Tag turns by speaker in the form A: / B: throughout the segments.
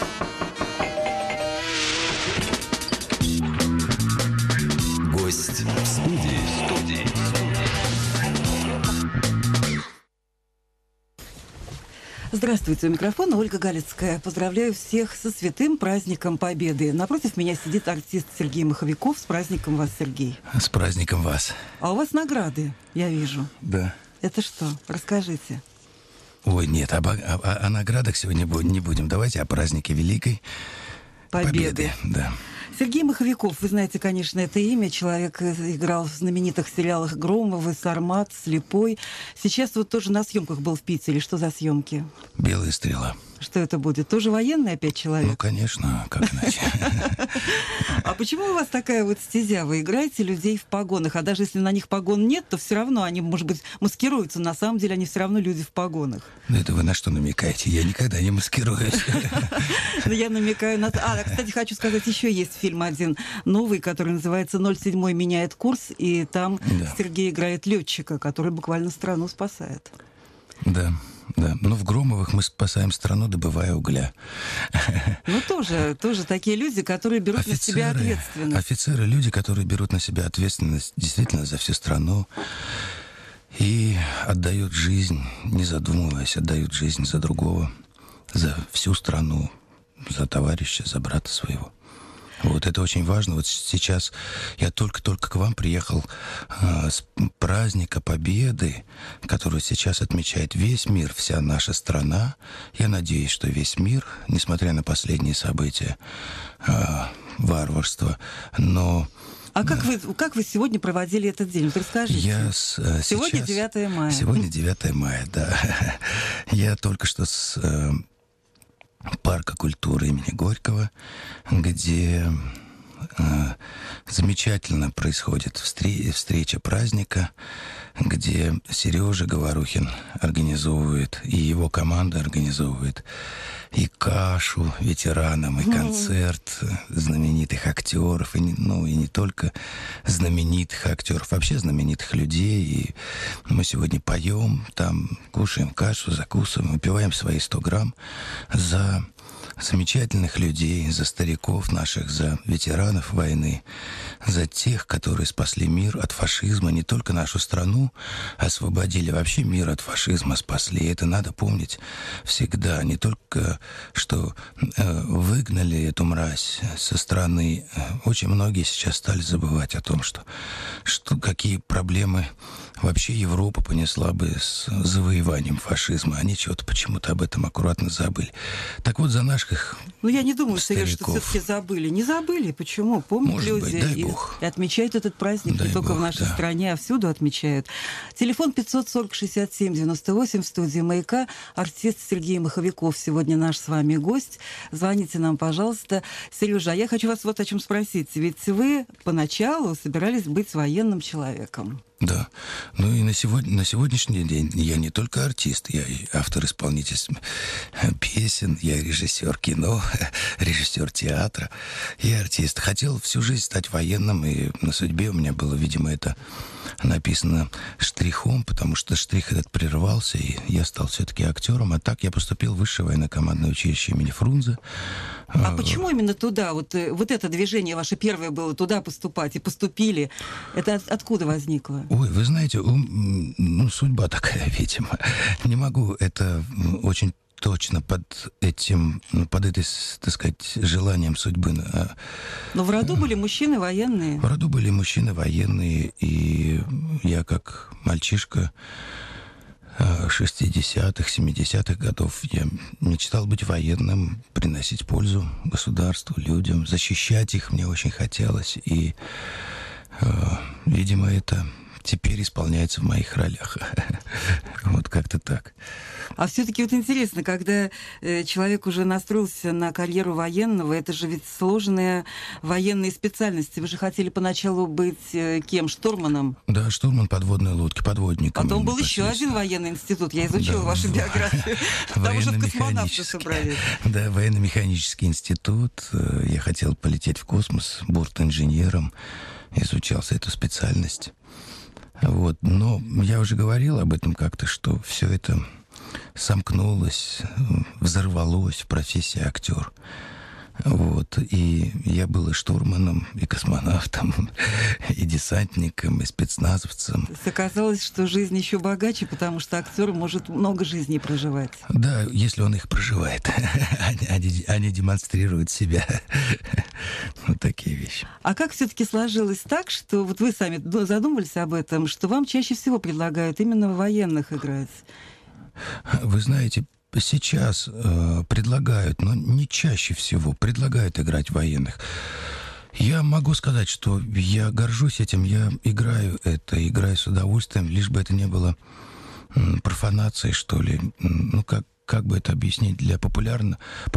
A: Гость в студии.
B: Здравствуйте, у микрофона Ольга Галицкая. Поздравляю всех со святым праздником Победы. Напротив меня сидит артист Сергей Маховиков. С праздником вас, Сергей.
C: С праздником вас.
B: А у вас награды, я вижу.
C: Да.
B: Это что? Расскажите.
C: Ой, нет, о наградах сегодня не будем. Давайте о празднике Великой Победы. Да.
B: Сергей Маховиков, вы знаете, конечно, это имя. Человек играл в знаменитых сериалах «Громовы», «Сармат», «Слепой». Сейчас вот тоже на съемках был в Питере. Что за съемки?
C: «Белая стрела».
B: Что это будет? Тоже военный опять человек?
C: Ну, конечно, как иначе.
B: А почему у вас такая вот стезя? Вы играете людей в погонах, а даже если на них погон нет, то все равно они, может быть, маскируются. На самом деле они все равно люди в погонах.
C: Ну, это вы на что намекаете? Я никогда не маскируюсь.
B: Я намекаю на... Кстати, хочу сказать, еще есть фильм один новый, который называется «07 меняет курс», и там Сергей играет летчика, который буквально страну спасает.
C: Да. Да, но в Громовых мы спасаем страну, добывая угля.
B: Ну, тоже такие люди, которые берут на себя ответственность.
C: Офицеры, люди, которые берут на себя ответственность действительно за всю страну и отдают жизнь, не задумываясь, отдают жизнь за другого, за всю страну, за товарища, за брата своего. Вот это очень важно. Вот сейчас я только-только к вам приехал с праздника Победы, который сейчас отмечает весь мир, вся наша страна. Я надеюсь, что весь мир, несмотря на последние события, варварства, но...
B: А как вы сегодня проводили этот день? Вот расскажите. Сегодня 9 мая.
C: Сегодня 9 мая, да. Я только что с парка культуры имени Горького, где замечательно происходит встреча праздника, где Сережа Говорухин организовывает, и его команда организовывает и кашу ветеранам, и концерт знаменитых актеров, и не только знаменитых актеров, вообще знаменитых людей. И мы сегодня поем, там кушаем кашу, закусываем, выпиваем свои 100 грамм за замечательных людей, за стариков наших, за ветеранов войны, за тех, которые спасли мир от фашизма, не только нашу страну освободили, вообще мир от фашизма спасли. Это надо помнить всегда. Не только, что выгнали эту мразь со страны. Очень многие сейчас стали забывать о том, что какие проблемы вообще Европа понесла бы с завоеванием фашизма. Они чего-то почему-то об этом аккуратно забыли. Так вот, за наших
B: я не думаю,
C: стариков,
B: что все-таки забыли. Не забыли. Почему? Помнят
C: может
B: люди.
C: Быть, дай Бог.
B: И отмечают этот праздник
C: Дай
B: не только
C: Бог,
B: в нашей стране, а всюду отмечают. Телефон 540-67-98 в студии «Маяка». Артист Сергей Маховиков сегодня наш с вами гость. Звоните нам, пожалуйста. Сережа, а я хочу вас вот о чем спросить. Ведь вы поначалу собирались быть военным человеком.
C: Да. Ну и на сегодняшний день я не только артист, я и автор-исполнитель песен, я режиссер кино, режиссер театра, я артист. Хотел всю жизнь стать военным, и на судьбе у меня было, видимо, это написано штрихом, потому что штрих этот прервался, и я стал все-таки актером. А так я поступил в Высшее военно-командное училище имени Фрунзе.
B: А почему именно туда? Вот это движение ваше первое было туда поступать, и поступили. Это откуда возникло?
C: Ой, вы знаете, судьба такая, видимо. Не могу это очень точно под этой, так сказать, желанием судьбы.
B: Но в роду были мужчины военные?
C: В роду были мужчины военные, и я как мальчишка 60-х, 70-х годов я мечтал быть военным, приносить пользу государству, людям, защищать их мне очень хотелось. И, видимо, это теперь исполняется в моих ролях. Вот как-то так.
B: А все-таки вот интересно, когда человек уже настроился на карьеру военного, это же ведь сложные военные специальности. Вы же хотели поначалу быть кем? Штурманом?
C: Да, штурман подводной лодки, подводником.
B: Потом был еще один военный институт. Я изучила вашу биографию. Там уже в космонавты собрались. Да,
C: военно-механический институт. Я хотел полететь в космос бортинженером. Изучался эту специальность. Вот. Но я уже говорил об этом как-то, что все это сомкнулось, взорвалось в профессии актер. Вот. И я был и штурманом, и космонавтом, и десантником, и спецназовцем.
B: То есть оказалось, что жизнь еще богаче, потому что актер может много жизней проживать.
C: Да, если он их проживает, они демонстрируют себя. Вот такие вещи.
B: А как все-таки сложилось так, что вот вы сами задумывались об этом, что вам чаще всего предлагают именно военных играть?
C: Вы знаете, сейчас предлагают, но не чаще всего, предлагают играть военных. Я могу сказать, что я горжусь этим, я играю с удовольствием, лишь бы это не было профанацией, что ли. Ну, как бы это объяснить для популярно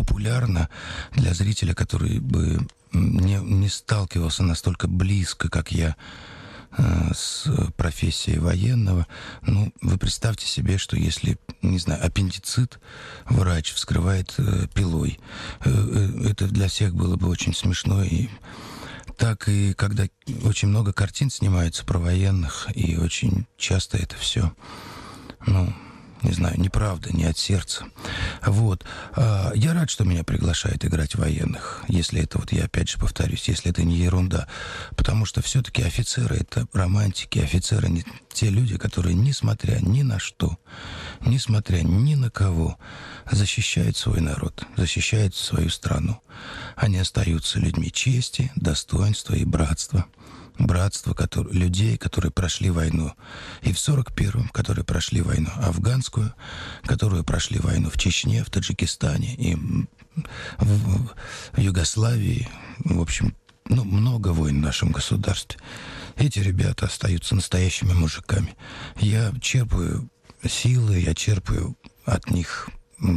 C: для зрителя, который бы не сталкивался настолько близко, как я, с профессией военного. Ну, вы представьте себе, что если, не знаю, аппендицит врач вскрывает пилой, это для всех было бы очень смешно. И так и когда очень много картин снимаются про военных, и очень часто это все, ну, не знаю, неправда, не от сердца. Вот. Я рад, что меня приглашают играть военных, если это, вот я опять же повторюсь, если это не ерунда. Потому что все-таки офицеры — это романтики, офицеры не те люди, которые, несмотря ни на что, несмотря ни на кого, защищают свой народ, защищают свою страну. Они остаются людьми чести, достоинства и братства. Братство людей, которые прошли войну. И в 41-м, которые прошли войну афганскую, которые прошли войну в Чечне, в Таджикистане и в Югославии. В общем, ну, много войн в нашем государстве. Эти ребята остаются настоящими мужиками. Я черпаю силы, я черпаю от них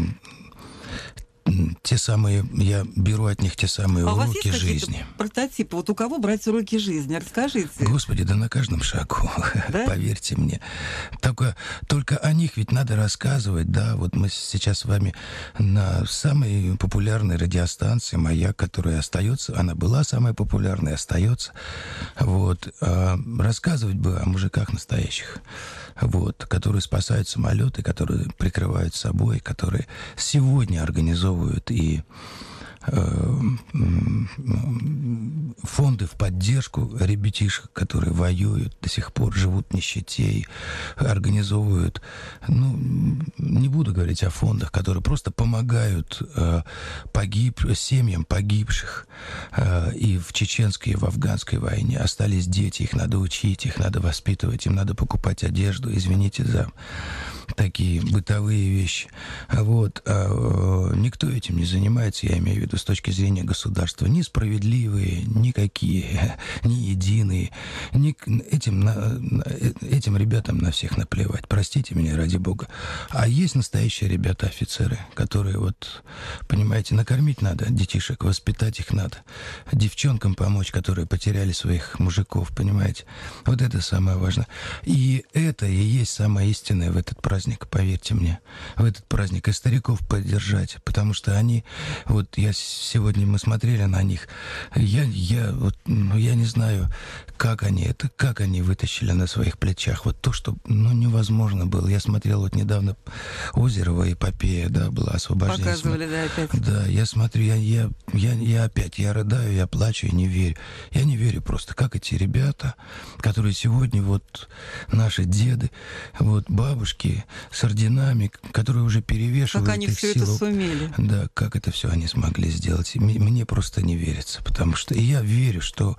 C: я беру от них те самые уроки жизни.
B: Прототипы? Вот у кого брать уроки жизни? Расскажите.
C: Господи, да на каждом шагу, да? Поверьте мне. Только о них ведь надо рассказывать, да. Вот мы сейчас с вами на самой популярной радиостанции «Маяк», которая остается, она была самой популярной, остается. Вот. Рассказывать бы о мужиках настоящих, вот, которые спасают самолеты, которые прикрывают собой, которые сегодня организовывают и фонды в поддержку ребятишек, которые воюют, до сих пор живут в нищете и организовывают, ну, не буду говорить о фондах, которые просто помогают семьям погибших и в чеченской, и в афганской войне. Остались дети, их надо учить, их надо воспитывать, им надо покупать одежду, извините за такие бытовые вещи. Вот. Никто этим не занимается, я имею в виду с точки зрения государства. Ни справедливые, никакие, ни единые. Этим ребятам на всех наплевать. Простите меня, ради бога. А есть настоящие ребята-офицеры, которые, вот, понимаете, накормить надо детишек, воспитать их надо. Девчонкам помочь, которые потеряли своих мужиков, понимаете. Вот это самое важное. И это и есть самое истинное в этот праздник, поверьте мне. В этот праздник и стариков поддержать, потому что они, вот сегодня мы смотрели на них, я не знаю, как они вытащили на своих плечах вот то, что, ну, невозможно было. Я смотрел вот недавно Озерова эпопея, да, была освобождение.
B: Показывали, да, опять.
C: Да, я смотрю, я опять, я рыдаю, я плачу, я не верю. Я не верю просто, как эти ребята, которые сегодня вот наши деды, вот бабушки с орденами, которые уже перевешивают
B: как они
C: их
B: все
C: силу.
B: это сумели.
C: Да, как это все они смогли сделать. Мне просто не верится, потому что и я верю, что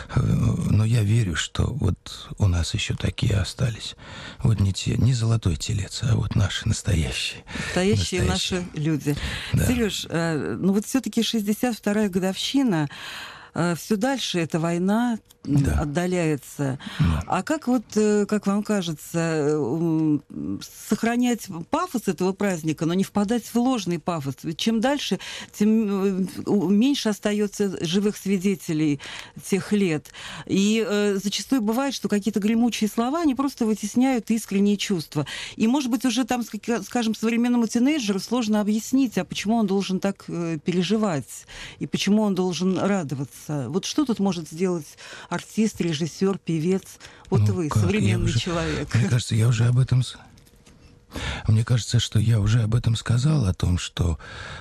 C: вот у нас еще такие остались. Вот не золотой телец, а вот наши настоящие.
B: Настоящие наши люди.
C: Да.
B: Сереж, ну вот все-таки 62-я годовщина, все дальше эта война отдаляется.
C: Да.
B: А как вот, как вам кажется, сохранять пафос этого праздника, но не впадать в ложный пафос? Ведь чем дальше, тем меньше остается живых свидетелей тех лет. И зачастую бывает, что какие-то гремучие слова, они просто вытесняют искренние чувства. И, может быть, уже там, скажем, современному тинейджеру сложно объяснить, а почему он должен так переживать, и почему он должен радоваться. Вот что тут может сделать артист, режиссер, певец? Вот вы, современный человек.
C: Мне кажется, я уже об этом Мне кажется, что я уже об этом сказал, о том, что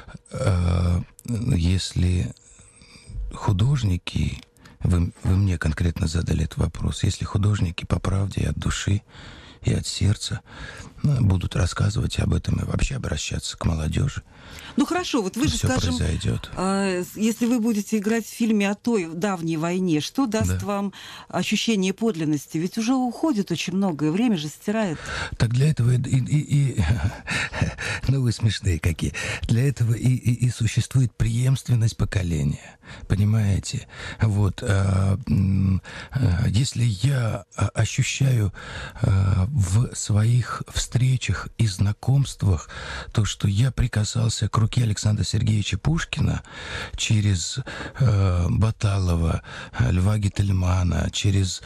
C: если художники, вы мне конкретно задали этот вопрос, если художники по правде и от души, и от сердца будут рассказывать об этом и вообще обращаться к молодежи.
B: Ну хорошо, вот вы же, скажем,
C: произойдет.
B: Если вы будете играть в фильме о той давней войне, что даст вам ощущение подлинности? Ведь уже уходит очень многое, время же стирает.
C: Так для этого ну вы смешные какие. Для этого и существует преемственность поколения. Понимаете? Вот. Если я ощущаю в своих встречах и знакомствах то, что я прикасался к руке Александра Сергеевича Пушкина через Баталова, Льва Гительмана, через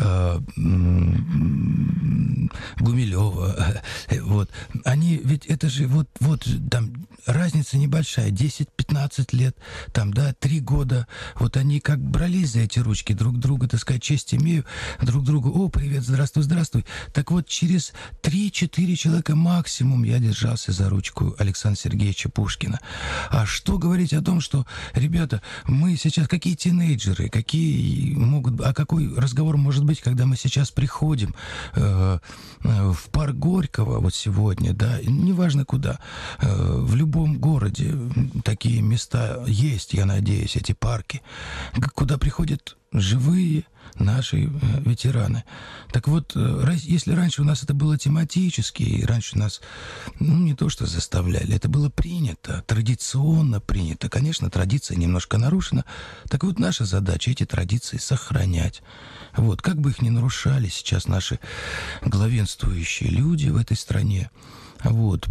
C: Гумилева. Вот. Они, ведь это же вот там разница небольшая, 10-15 лет, там, да, 3 года. Вот они как брались за эти ручки друг друга, так сказать, честь имею, друг другу, о, привет, здравствуй, здравствуй. Так вот, через 3-4 человека максимум я держался за ручку Александра Сергеевича Пушкина. А что говорить о том, что, ребята, мы сейчас, какие тинейджеры, какой разговор может быть, когда мы сейчас приходим в парк Горького, вот сегодня, да, неважно куда, в любом городе такие места есть, я надеюсь, эти парки, куда приходят живые наши ветераны. Так вот, если раньше у нас это было тематически, и раньше нас, не то что заставляли, это было принято, традиционно принято. Конечно, традиция немножко нарушена. Так вот, наша задача эти традиции сохранять. Вот, как бы их ни нарушали сейчас наши главенствующие люди в этой стране, вот,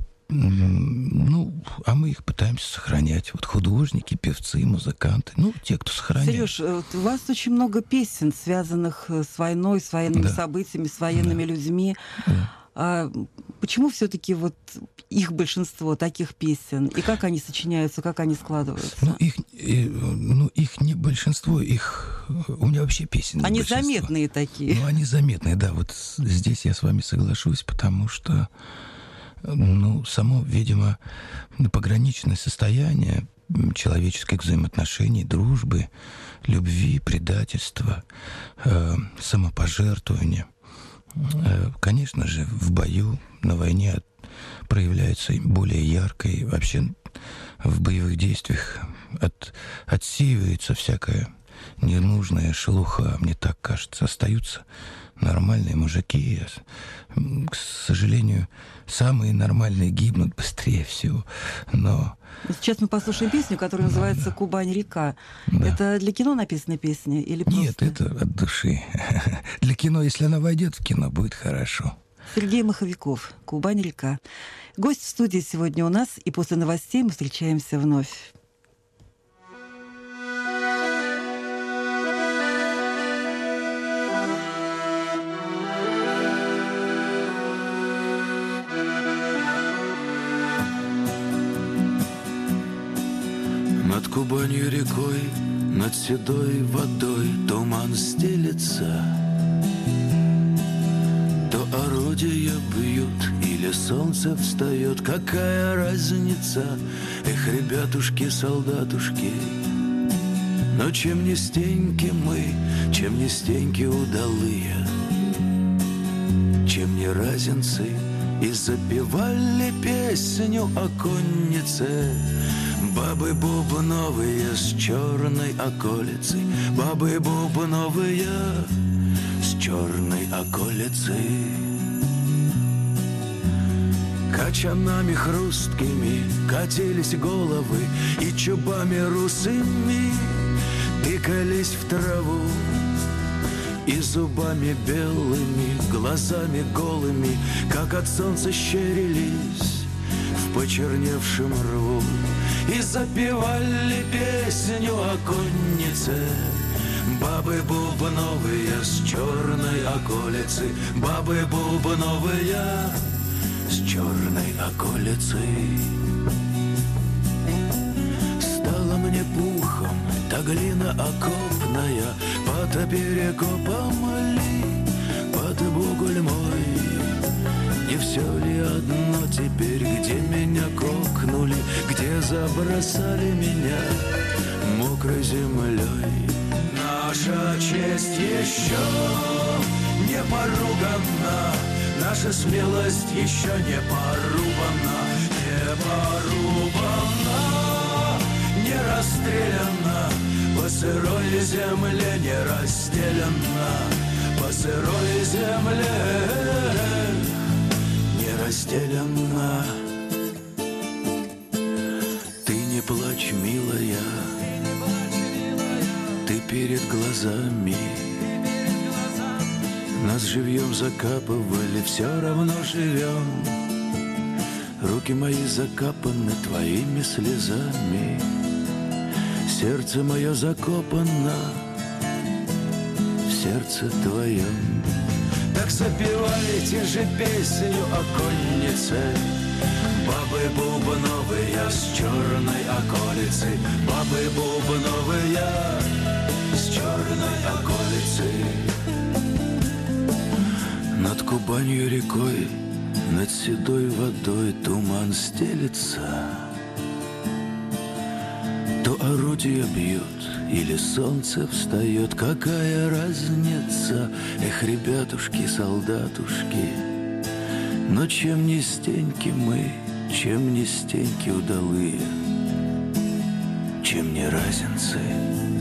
C: а мы их пытаемся сохранять. Вот художники, певцы, музыканты, те, кто сохраняет.
B: Сереж, у вас очень много песен, связанных с войной, с военными событиями, с военными людьми. А почему все-таки вот их большинство таких песен? И как они сочиняются, как они складываются?
C: Их не большинство, у меня вообще песен
B: они
C: большинство.
B: Заметные такие.
C: Они заметные, да. Вот здесь я с вами соглашусь, потому что само, видимо, пограничное состояние человеческих взаимоотношений, дружбы, любви, предательства, самопожертвования. Конечно же, в бою, на войне проявляется более ярко, и вообще в боевых действиях отсеивается всякая ненужная шелуха, мне так кажется. Остаются нормальные мужики. К сожалению, самые нормальные гибнут быстрее всего. Но...
B: Сейчас мы послушаем песню, которая называется «Кубань-река». Да. Это для кино написана песня или просто...
C: Нет, это от души. Для кино, если она войдет в кино, будет хорошо.
B: Сергей Маховиков, «Кубань-река». Гость в студии сегодня у нас, и после новостей мы встречаемся вновь.
D: Над Кубанью рекой, над седой водой туман стелется. То орудия бьют или солнце встает, какая разница? Эх, ребятушки, солдатушки, но чем не стеньки мы, чем не стеньки удалые, чем не разинцы, и запевали песню о коннице. Бабы бубновые с черной околицей, бабы бубновые с черной околицей. Качанами хрусткими катились головы, и чубами русыми тыкались в траву, и зубами белыми, глазами голыми, как от солнца щерились в почерневшем рву. И запевали песню о коннице, бабы бубновые с черной околицы, бабы бубновые с черной околицы. Стала мне пухом та глина окопная, под перекопом ли, под бугуль мой. Не все ли одно теперь, где меня кокнули, где забросали меня мокрой землей. Наша честь еще не поругана, наша смелость еще не порубана, не расстреляна, по сырой земле не расстелена, по сырой земле не расстелена. Ты не плачь, милая, ты перед глазами. Нас живьем закапывали, все равно живем. Руки мои закапаны твоими слезами, сердце мое закопано в сердце твоем. Так запевайте же песню о коннице, бабы бубновые с черной околицы, бабы бубновые с черной околицы. Над Кубанью рекой, над седой водой туман стелется. То орудие бьет, или солнце встает, какая разница? Эх, ребятушки, солдатушки, но чем не стеньки мы, чем не стеньки удалые, чем не разинцы.